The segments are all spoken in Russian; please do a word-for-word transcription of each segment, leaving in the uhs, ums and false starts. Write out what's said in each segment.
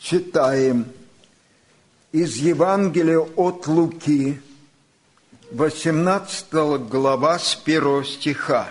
Читаем из Евангелия от Луки, восемнадцатая глава, с первого стиха.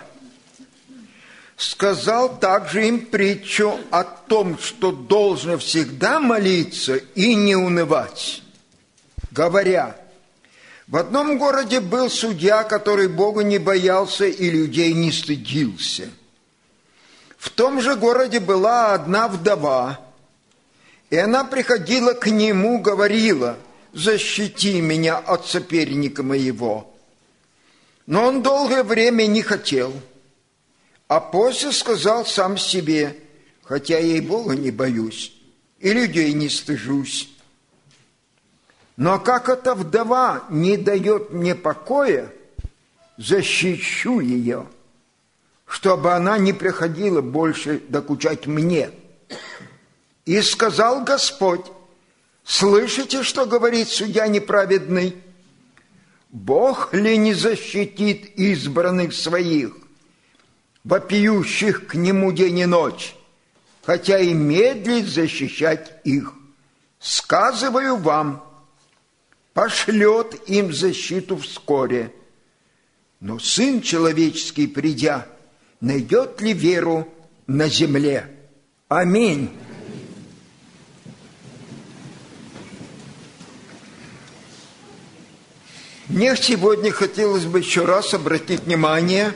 «Сказал также им притчу о том, что должно всегда молиться и не унывать, говоря: в одном городе был судья, который Бога не боялся и людей не стыдился. В том же городе была одна вдова, и она приходила к нему, говорила: защити меня от соперника моего. Но он долгое время не хотел, а после сказал сам себе: хотя я и Бога не боюсь, и людей не стыжусь. Но как эта вдова не дает мне покоя, защищу ее, чтобы она не приходила больше докучать мне. И сказал Господь: слышите, что говорит судья неправедный? Бог ли не защитит избранных своих, вопиющих к нему день и ночь, хотя и медлит защищать их? Сказываю вам, пошлет им защиту вскоре. Но Сын Человеческий, придя, найдет ли веру на земле? Аминь». Мне сегодня хотелось бы еще раз обратить внимание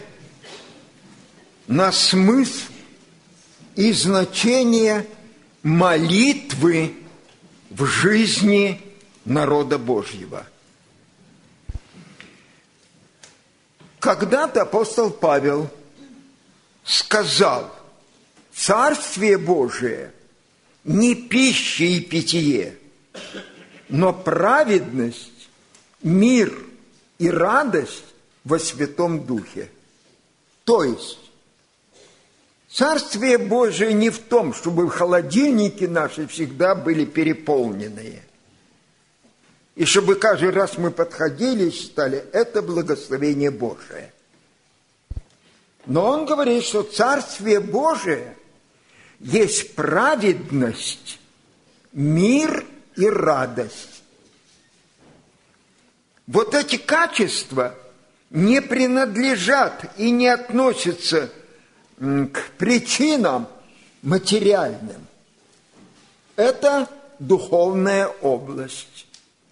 на смысл и значение молитвы в жизни народа Божьего. Когда-то апостол Павел сказал: Царствие Божие не пища и питье, но праведность, мир и радость во Святом Духе. То есть, Царствие Божие не в том, чтобы холодильники наши всегда были переполненные, и чтобы каждый раз мы подходили и считали: это благословение Божие. Но он говорит, что Царствие Божие есть праведность, мир и радость. Вот эти качества не принадлежат и не относятся к причинам материальным. Это духовная область.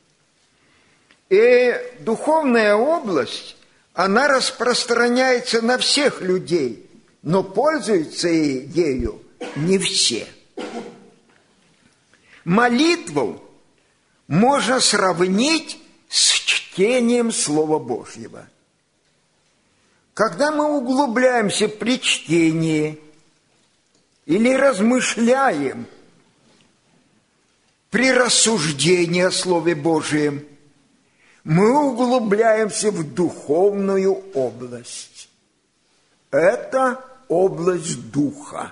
И духовная область, она распространяется на всех людей, но пользуются ею не все. Молитву можно сравнить с чтением Слова Божьего. Когда мы углубляемся при чтении или размышляем при рассуждении о Слове Божьем, мы углубляемся в духовную область. Это область духа.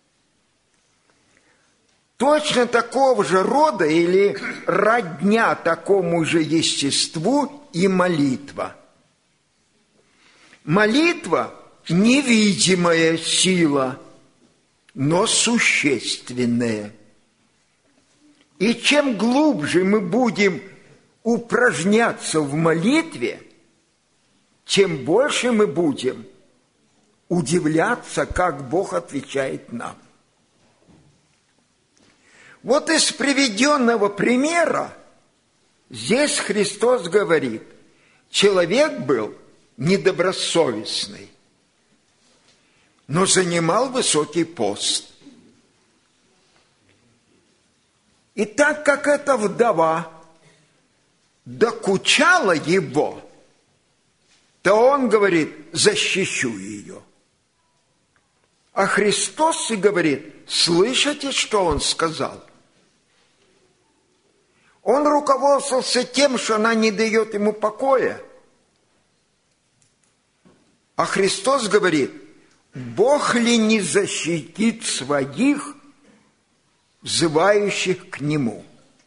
Точно такого же рода или родня такому же естеству и молитва. Молитва – невидимая сила, но существенная. И чем глубже мы будем упражняться в молитве, тем больше мы будем удивляться, как Бог отвечает нам. Вот из приведенного примера здесь Христос говорит: человек был недобросовестный, но занимал высокий пост. И так как эта вдова докучала его, то он говорит: защищу ее. А Христос и говорит: слышите, что он сказал? Он руководствовался тем, что она не дает ему покоя. А Христос говорит: Бог ли не защитит своих, взывающих к Нему?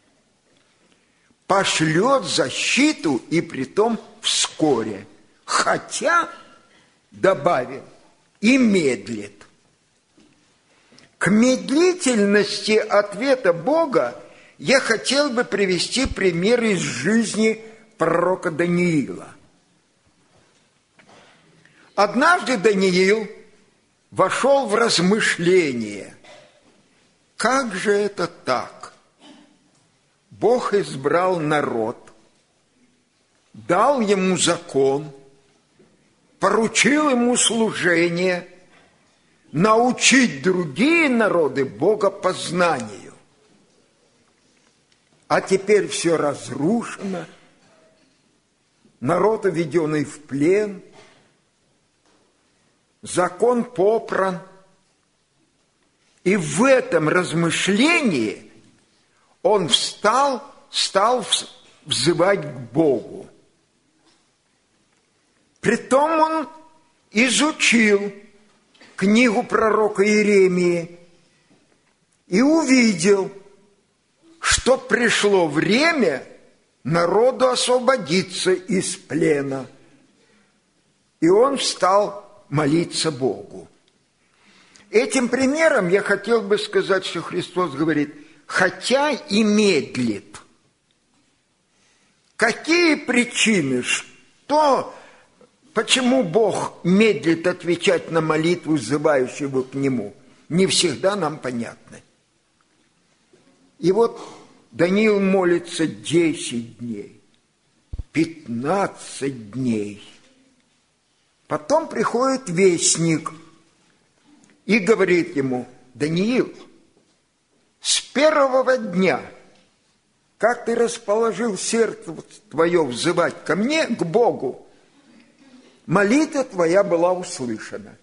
Пошлет защиту, и притом вскоре. Хотя, добавил, и медлит. К медлительности ответа Бога я хотел бы привести пример из жизни пророка Даниила. Однажды Даниил вошел в размышление. Как же это так? Бог избрал народ, дал ему закон, поручил ему служение, научить другие народы богопознанию. А теперь все разрушено, народ уведенный в плен, закон попран. И в этом размышлении он встал, стал взывать к Богу. Притом он изучил книгу пророка Иеремии и увидел, что пришло время народу освободиться из плена. И он встал молиться Богу. Этим примером я хотел бы сказать, что Христос говорит, хотя и медлит. Какие причины, что, почему Бог медлит отвечать на молитву, взывающего к Нему, не всегда нам понятны. И вот Даниил молится десять дней, пятнадцать дней. Потом приходит вестник и говорит ему, Даниил, с первого дня, как ты расположил сердце твое взывать ко мне, к Богу, молитва твоя была услышана.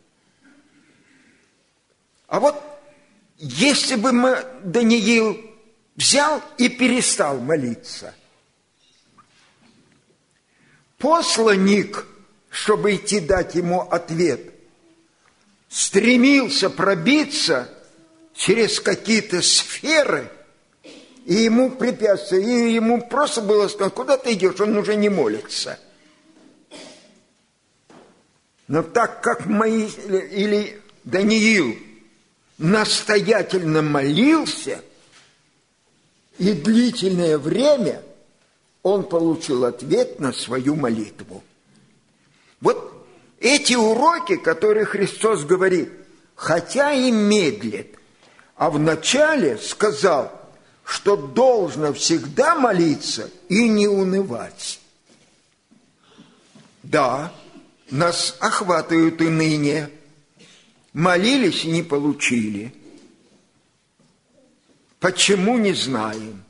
А вот если бы мы, Даниил взял и перестал молиться, посланник, чтобы идти дать ему ответ, стремился пробиться через какие-то сферы, и ему препятствие, и ему просто было сказать, куда ты идешь, он уже не молится. Но так как мои, или Даниил настоятельно молился, и длительное время он получил ответ на свою молитву. Вот эти уроки, которые Христос говорит, хотя и медлит, а вначале сказал, что должно всегда молиться и не унывать. Да, нас охватывают и ныне. Молились и не получили. Почему, не знаем.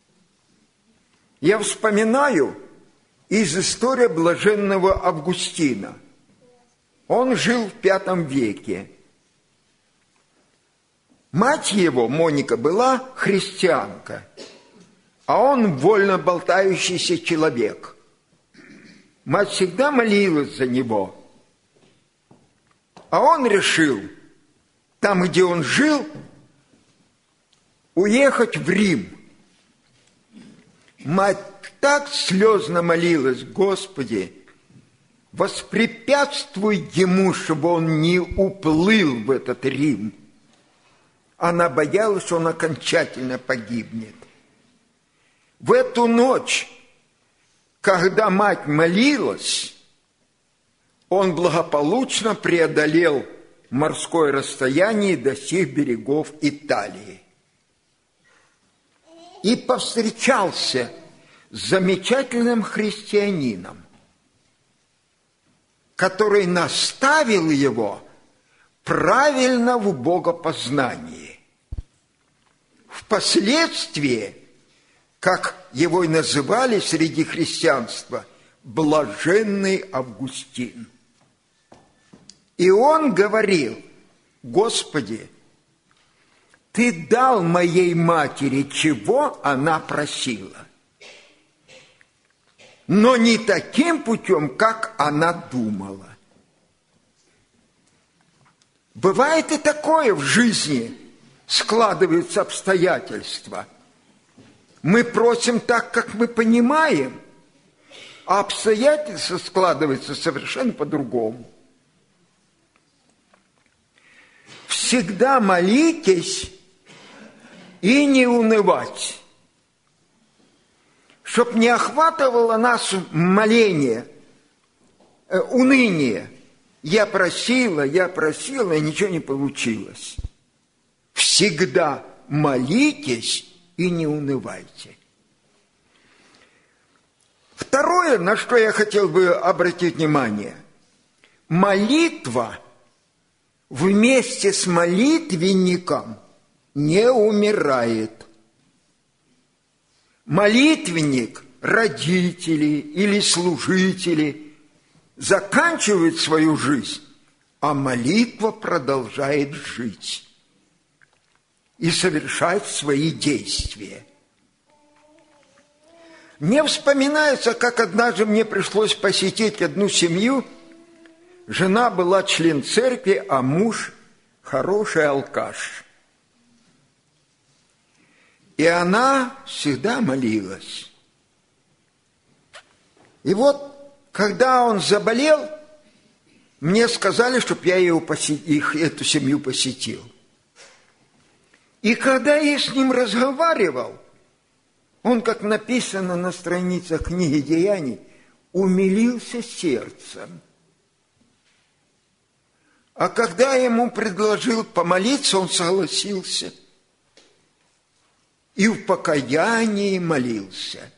Я вспоминаю из истории блаженного Августина. Он жил в пятом веке. Мать его, Моника, была христианка, а он вольно болтающийся человек. Мать всегда молилась за него. А он решил, там, где он жил, уехать в Рим. Мать так слезно молилась, Господи, воспрепятствуй ему, чтобы он не уплыл в этот Рим. Она боялась, что он окончательно погибнет. В эту ночь, когда мать молилась, он благополучно преодолел морское расстояние и достиг берегов Италии. И повстречался с замечательным христианином, который наставил его правильно в богопознании. Впоследствии, как его и называли среди христианства, блаженный Августин. И он говорил, Господи, Ты дал моей матери, чего она просила, но не таким путем, как она думала. Бывает и такое в жизни, складываются обстоятельства. Мы просим так, как мы понимаем, а обстоятельства складываются совершенно по-другому. всегда молитесь и не унывать. Чтоб не охватывало нас моление, э, уныние. Я просила, я просила, и ничего не получилось. Всегда молитесь и не унывайте. Второе, на что я хотел бы обратить внимание. Молитва вместе с молитвенником не умирает. Молитвенник, родители или служители заканчивают свою жизнь, а молитва продолжает жить и совершать свои действия. Мне вспоминается, как однажды мне пришлось посетить одну семью. Жена была член церкви, а муж хороший алкаш. И она всегда молилась. И вот, когда он заболел, мне сказали, чтобы я его посетил, их, эту семью посетил. И когда я с ним разговаривал, он, как написано на страницах книги Деяний, умилился сердцем. А когда я ему предложил помолиться, он согласился. И в покаянии молился.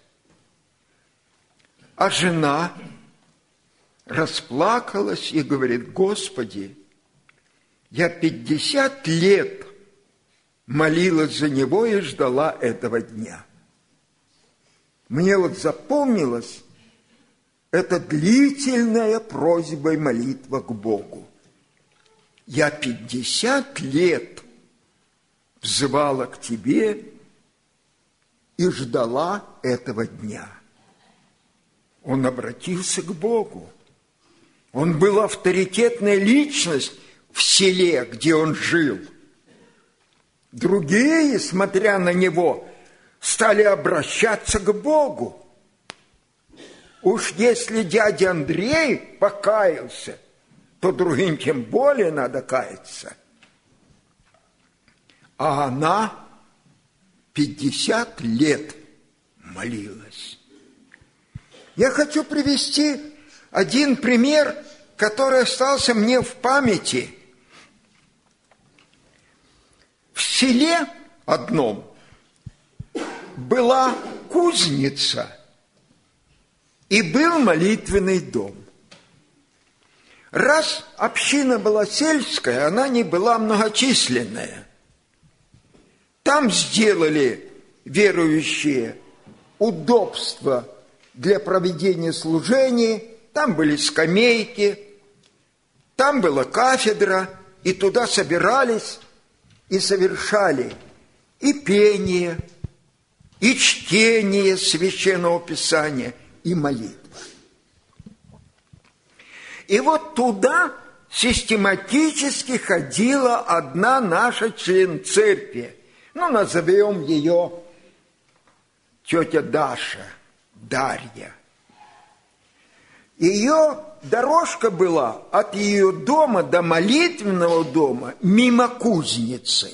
А жена расплакалась и говорит: Господи, я пятьдесят лет молилась за него и ждала этого дня. Мне вот запомнилась эта длительная просьба и молитва к Богу. Я пятьдесят лет взывала к Тебе и ждала этого дня. Он обратился к Богу. Он был авторитетная личность в селе, где он жил. Другие, смотря на него, стали обращаться к Богу. Уж если дядя Андрей покаялся, то другим тем более надо каяться. А она пятьдесят лет молилась. Я хочу привести один пример, который остался мне в памяти. В селе одном была кузница и был молитвенный дом. Раз община была сельская, она не была многочисленная. Там сделали верующие удобства для проведения служений, там были скамейки, там была кафедра, и туда собирались и совершали и пение, и чтение Священного Писания, и молитва. И вот туда систематически ходила одна наша член церкви, ну, назовем ее тетя Даша, Дарья. Ее дорожка была от ее дома до молитвенного дома мимо кузницы.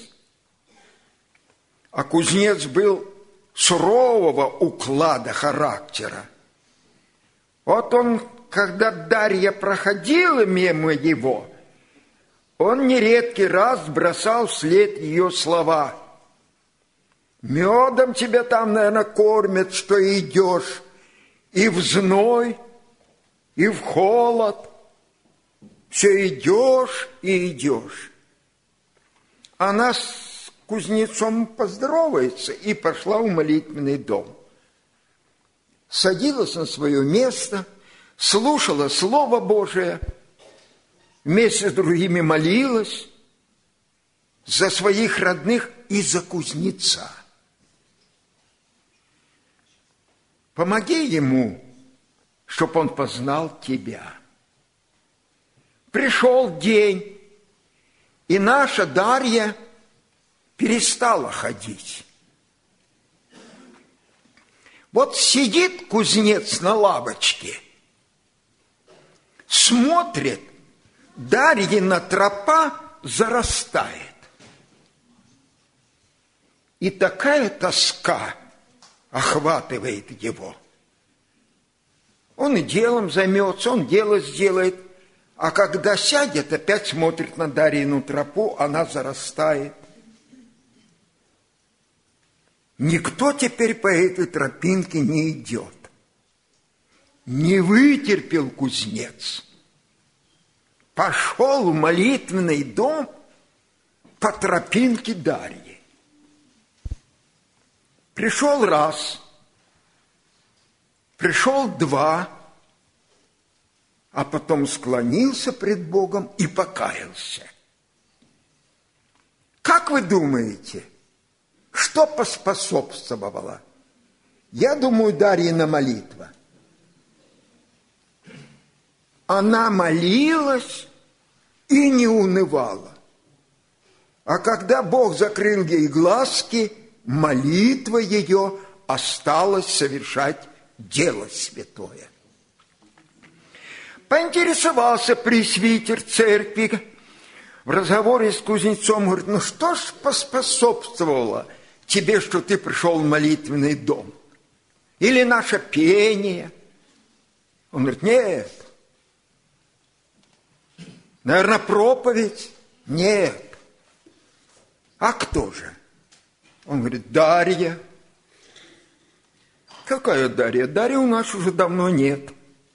А кузнец был сурового уклада характера. Вот он, когда Дарья проходила мимо его, он нередкий раз бросал вслед ее слова: «Медом тебя там, наверное, кормят, что идешь, и в зной, и в холод, все идешь и идешь». Она с кузнецом поздоровается и пошла в молитвенный дом. Садилась на свое место, слушала Слово Божие, вместе с другими молилась за своих родных и за кузнеца. Помоги ему, чтоб он познал тебя. Пришел день, и наша Дарья перестала ходить. Вот сидит кузнец на лавочке, смотрит, Дарьина тропа зарастает. И такая тоска охватывает его. Он и делом займется, он дело сделает, а когда сядет, опять смотрит на Дарьину тропу, она зарастает. Никто теперь по этой тропинке не идет. Не вытерпел кузнец. Пошел в молитвенный дом по тропинке Дарьи. Пришел раз, пришел два, а потом склонился пред Богом и покаялся. Как вы думаете, что поспособствовало? Я думаю, Дарьина молитва. Она молилась и не унывала. А когда Бог закрыл ей глазки, молитва ее осталась совершать дело святое. Поинтересовался пресвитер церкви в разговоре с кузнецом, говорит, ну что ж поспособствовало тебе, что ты пришел в молитвенный дом? Или наше пение? Он говорит, нет. Наверное, проповедь? Нет. А кто же? Он говорит, Дарья. Какая Дарья? Дарья у нас уже давно нет.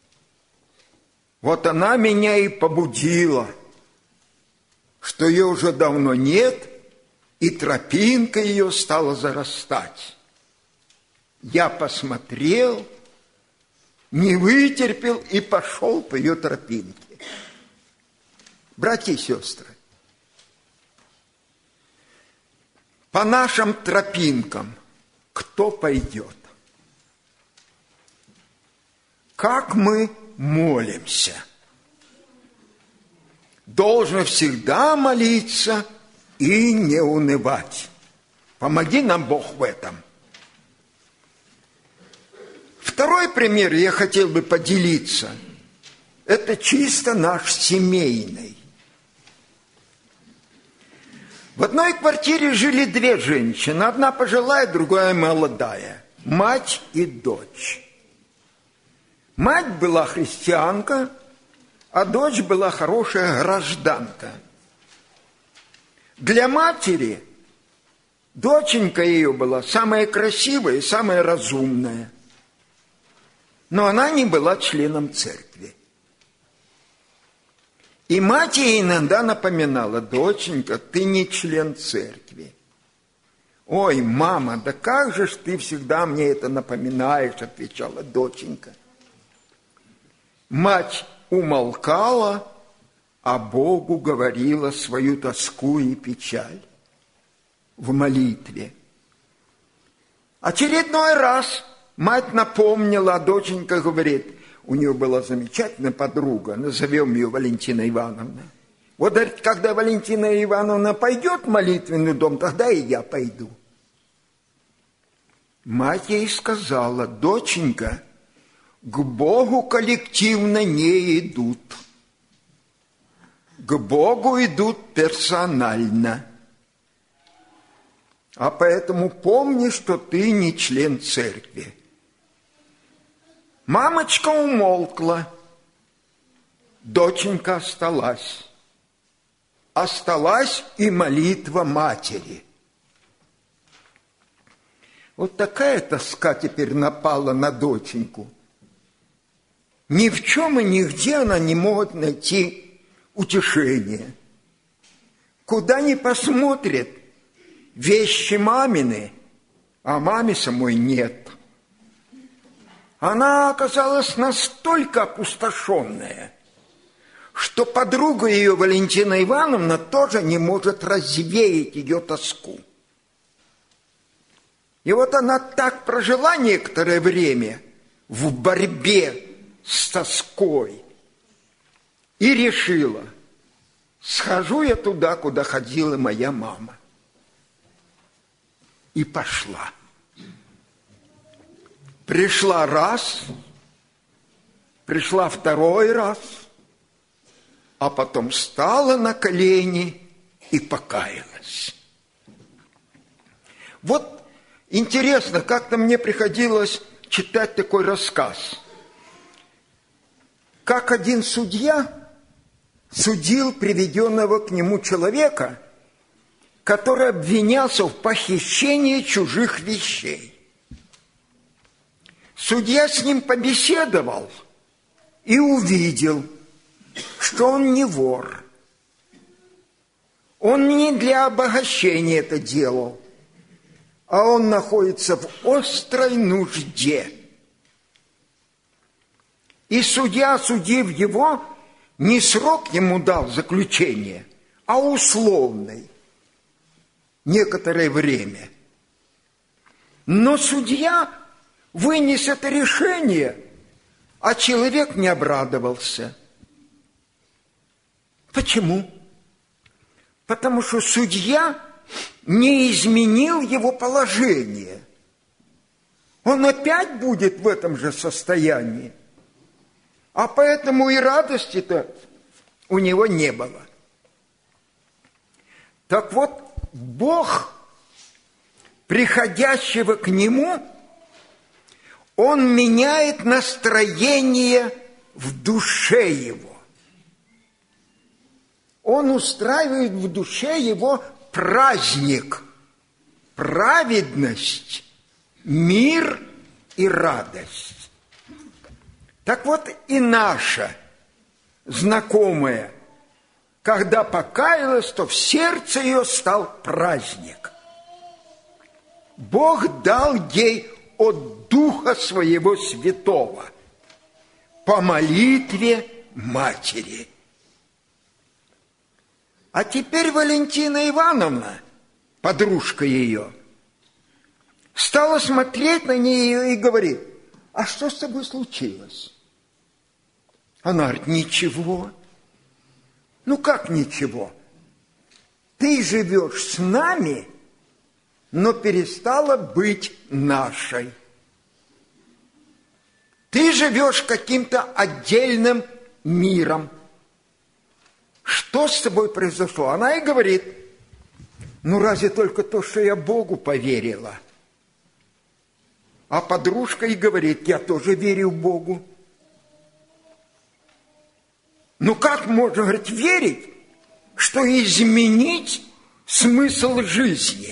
Вот она меня и побудила, что ее уже давно нет, и тропинка ее стала зарастать. Я посмотрел, не вытерпел и пошел по ее тропинке. Братья и сестры, по нашим тропинкам кто пойдет? Как мы молимся? Должен всегда молиться и не унывать. Помоги нам, Бог, в этом. Второй пример я хотел бы поделиться. Это чисто наш семейный. В одной квартире жили две женщины. Одна пожилая, другая молодая. Мать и дочь. Мать была христианка, а дочь была хорошая гражданка. Для матери доченька ее была самая красивая и самая разумная. Но она не была членом церкви. И мать ей иногда напоминала, доченька, ты не член церкви. Ой, мама, да как же ж ты всегда мне это напоминаешь, отвечала доченька. Мать умолкала, а Богу говорила свою тоску и печаль в молитве. Очередной раз мать напомнила, а доченька говорит, у нее была замечательная подруга, назовем ее Валентина Ивановна. Вот, говорит, когда Валентина Ивановна пойдет в молитвенный дом, тогда и я пойду. Мать ей сказала, доченька, к Богу коллективно не идут. К Богу идут персонально. А поэтому помни, что ты не член церкви. Мамочка умолкла, доченька осталась. Осталась и молитва матери. Вот такая тоска теперь напала на доченьку. Ни в чем и нигде она не может найти утешения. Куда ни посмотрит, вещи мамины, а маме самой нет. Она оказалась настолько опустошенная, что подруга ее, Валентина Ивановна, тоже не может развеять ее тоску. И вот она так прожила некоторое время в борьбе с тоской и решила, схожу я туда, куда ходила моя мама. И пошла. Пришла раз, пришла второй раз, а потом встала на колени и покаялась. Вот интересно, как-то мне приходилось читать такой рассказ. Как один судья судил приведенного к нему человека, который обвинялся в похищении чужих вещей. Судья с ним побеседовал и увидел, что он не вор. Он не для обогащения это делал, а он находится в острой нужде. И судья, осудив его, не срок ему дал заключение, а условный, некоторое время. Но судья вынес это решение, а человек не обрадовался. Почему? Потому что судья не изменил его положение. Он опять будет в этом же состоянии. А поэтому и радости-то у него не было. Так вот, Бог, приходящего к нему, Он меняет настроение в душе его. Он устраивает в душе его праздник, праведность, мир и радость. Так вот и наша знакомая, когда покаялась, то в сердце ее стал праздник. Бог дал ей от Духа Своего Святого по молитве матери. А теперь Валентина Ивановна, подружка ее, стала смотреть на нее и говорит: а что с тобой случилось? Она говорит: ничего. Ну как ничего? Ты живешь с нами, но перестала быть нашей. Ты живешь каким-то отдельным миром. Что с тобой произошло? Она и говорит: ну разве только то, что я Богу поверила. А подружка и говорит: я тоже верю Богу. Ну как можно, говорит, верить, что изменить смысл жизни?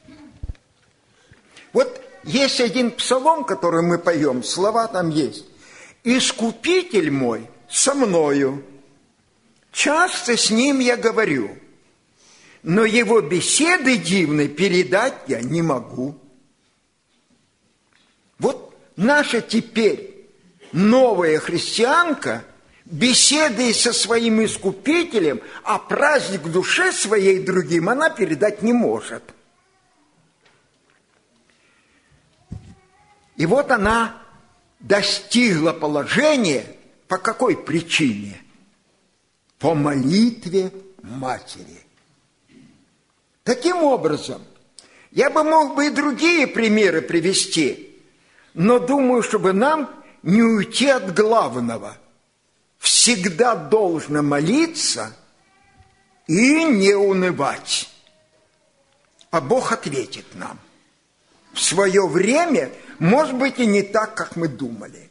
Вот есть один псалом, который мы поем, слова там есть. «Искупитель мой со мною, часто с ним я говорю, но его беседы дивные передать я не могу». Вот наша теперь новая христианка беседой со своим Искупителем, а праздник в душе своей другим она передать не может. И вот она достигла положения по какой причине? По молитве матери. Таким образом, я бы мог бы и другие примеры привести, но думаю, чтобы нам не уйти от главного. Всегда должно молиться и не унывать. А Бог ответит нам. В свое время, может быть, и не так, как мы думали.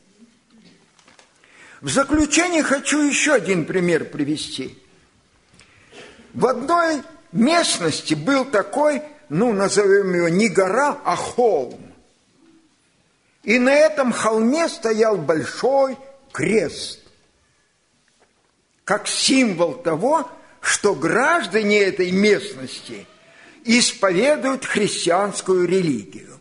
В заключение хочу еще один пример привести. В одной местности был такой, ну, назовем его не гора, а холм. И на этом холме стоял большой крест, как символ того, что граждане этой местности исповедуют христианскую религию.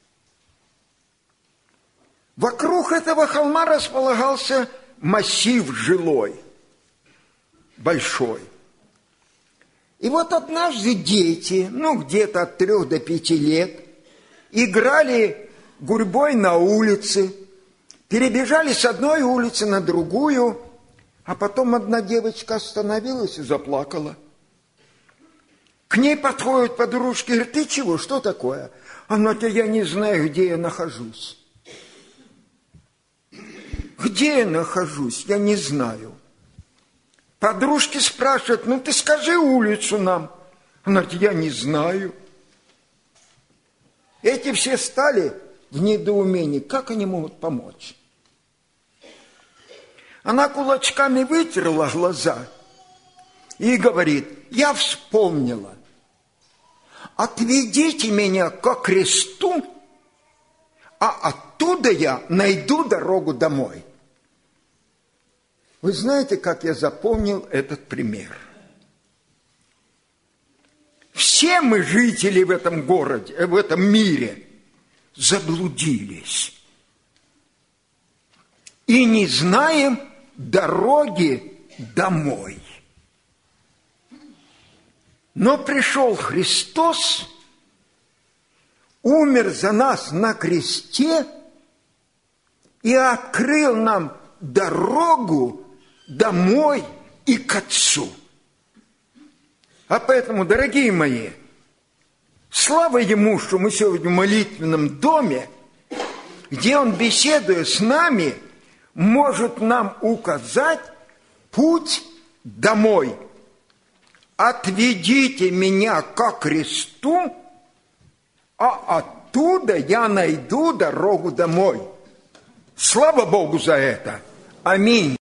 Вокруг этого холма располагался массив жилой, большой. И вот однажды дети, ну, где-то от трех до пяти лет, играли гурьбой на улице, перебежали с одной улицы на другую, а потом одна девочка остановилась и заплакала. К ней подходят подружки и говорят: ты чего, что такое? Она-то: я не знаю, где я нахожусь. Где я нахожусь, я не знаю. Подружки спрашивают: ну ты скажи улицу нам. Он говорит, я не знаю. Эти все стали в недоумении, как они могут помочь. Она кулачками вытерла глаза и говорит, я вспомнила, отведите меня ко кресту, а оттуда я найду дорогу домой. Вы знаете, как я запомнил этот пример? Все мы, жители в этом городе, в этом мире, заблудились. И не знаем дороги домой. Но пришел Христос, умер за нас на кресте и открыл нам дорогу домой и к Отцу. А поэтому, дорогие мои, слава Ему, что мы сегодня в молитвенном доме, где Он, беседуя с нами, может нам указать путь домой. Отведите меня ко кресту, а оттуда я найду дорогу домой. Слава Богу за это. Аминь.